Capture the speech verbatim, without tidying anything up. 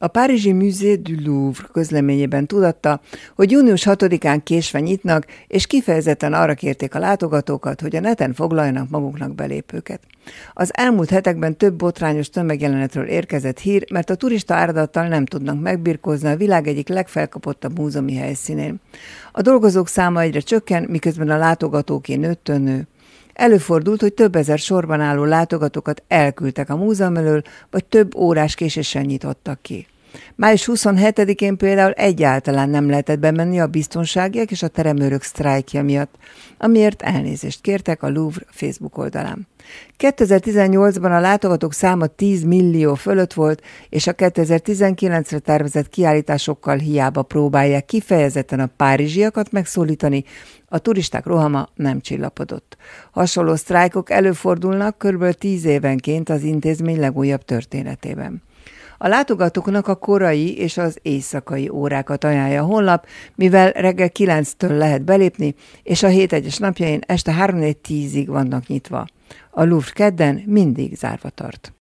A párizsi Musée du Louvre közleményében tudatta, hogy június hatodikán késve nyitnak, és kifejezetten arra kérték a látogatókat, hogy a neten foglaljanak maguknak belépőket. Az elmúlt hetekben több botrányos tömegjelenetről érkezett hír, mert a turista áradattal nem tudnak megbirkózni a világ egyik legfelkapottabb múzeumi helyszínén. A dolgozók száma egyre csökken, miközben a látogatóké nőttől nő. Előfordult, hogy több ezer sorban álló látogatókat elküldtek a múzeum elől, vagy több órás késéssel nyitottak ki. május huszonhetedikén például egyáltalán nem lehetett bemenni a biztonságiak és a teremőrök sztrájkja miatt, amiért elnézést kértek a Louvre Facebook oldalán. kétezer-tizennyolcban a látogatók száma tíz millió fölött volt, és a kétezer-tizenkilencre tervezett kiállításokkal hiába próbálják kifejezetten a párizsiakat megszólítani, a turisták rohama nem csillapodott. Hasonló sztrájkok előfordulnak kb. tíz évenként az intézmény legújabb történetében. A látogatóknak a korai és az éjszakai órákat ajánlja a honlap, mivel reggel kilenctől lehet belépni, és a hét egyes napjain este három négy tízig vannak nyitva. A Louvre kedden mindig zárva tart.